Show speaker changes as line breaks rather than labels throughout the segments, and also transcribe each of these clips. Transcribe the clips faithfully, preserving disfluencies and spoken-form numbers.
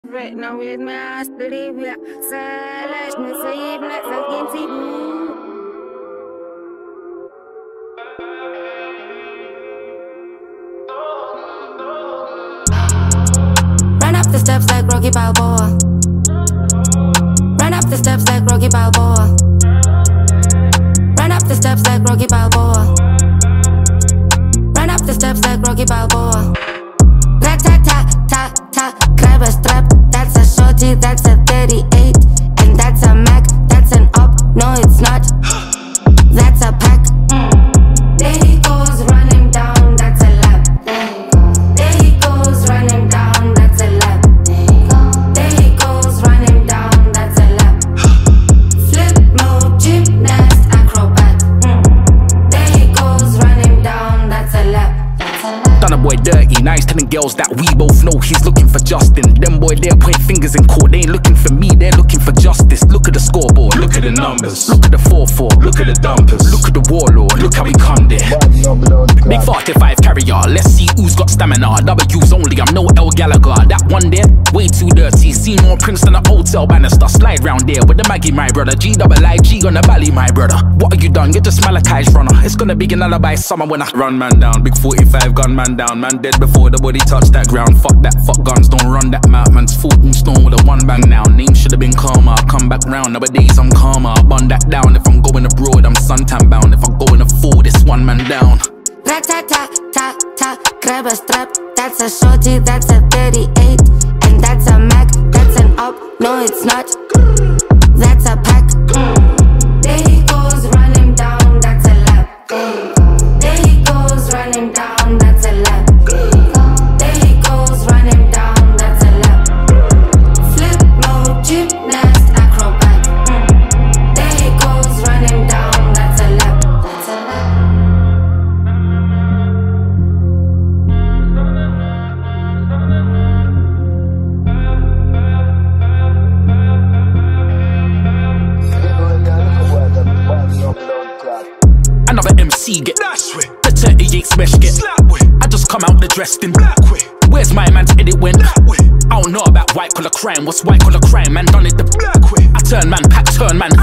Räkna with mig, study with Salash, nu säger jag att jag inte
Run up the steps like Rocky Balboa. Run up the steps like Rocky Balboa. Run up the steps like Rocky Balboa. Run up the steps like Rocky Balboa. Rat-ta-ta-ta-ta, grab a strap. That's a shorty, that's a thirty-eight. And that's a Mac, that's an up. No, it's not. That's a pack. There he goes, running down, that's a lap. There he goes, running down, that's a lap. There he goes, running down, that's a lap. Flip mode, gymnast, acrobat. There he goes, running down, that's a lap.
Done a boy dirty, now he's telling girls that we both know he's looking for Justin. Them boy there point fingers in court, they ain't looking for me, they're looking for justice. Look at the scoreboard, look at the numbers, look at the four four, look at the dumpers, look at the warlord, look how we come there. Big forty-five carrier, let's see who's got stamina. W's only, I'm no El Gallagher. That one there, way too dirty. See more Prince than a hotel banister. Slide round there with the Maggie, my brother. G double I G on the valley, my brother. What have you done? You're just Malachi's runner. It's gonna be an alibi summer when I run man down. Big forty-five gun man down. Man dead before the body touched that ground. Fuck that, fuck guns, don't run that mouth. Man's fourteen stone with a one bang now. Name should've been calmer, I come back round. Nowadays I'm calmer, I bun that down. If I'm going abroad, I'm suntan bound. If I'm going to fall, this one man down.
Rat-ta-ta-ta-ta, grab a strap. That's a shorty, that's a thirty-eight. And that's a Mac, that's an up. No, it's not. That's a pack. There he goes, running down, that's a lap. There he goes, running down, that's a lap. There he goes, running down, that's a lap. Flip mode, gymnast, acrobat. There he goes, running down, that's a lap. That's a lap.
Another M C get dash with the thirty-eight smash get slap with. I just come out the dressed in black with. Where's my man's edit went black with? I don't know about white collar crime. What's white collar crime? Man done it the black with. I turn man, pack turn man.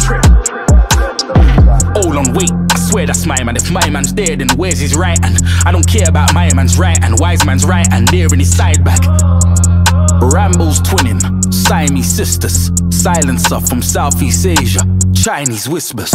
All on weight, I swear that's my man. If my man's there, then where's his right? And I don't care about my man's right and wise man's right. And they're in his side bag. Rambo's twinning, Siamese sisters. Silencer from Southeast Asia, Chinese whispers.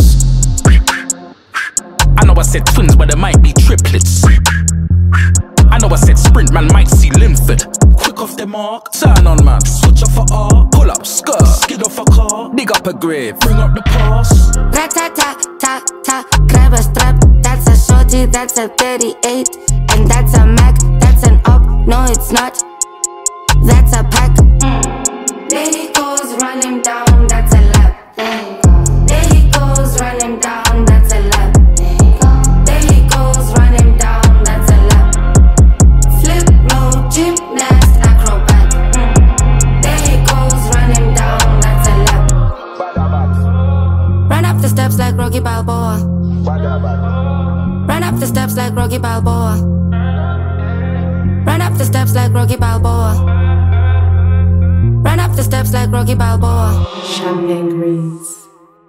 I know I said twins, but there might be triplets. I know I said sprint, man might see Linford. Quick off the mark, turn on man, switch off a R, pull up skirt, skid off a car, dig up a grave, bring up the past.
Rat-ta-ta-ta-ta, grab a strap. That's a shorty, that's a thirty-eight. And that's a Mac, that's an up. No, it's not. That's a pack. There he goes, running down, that's a lap. There he goes, running down, that's a lap. There he goes, running down, that's a lap. Flip mode, gymnast, acrobat. There he goes, running down, that's a lap. Run up the steps like Rocky Balboa. Run up the steps like Rocky Balboa. Run up the steps like Rocky Balboa. Run up the steps like Rocky Balboa.
Champagne Greens.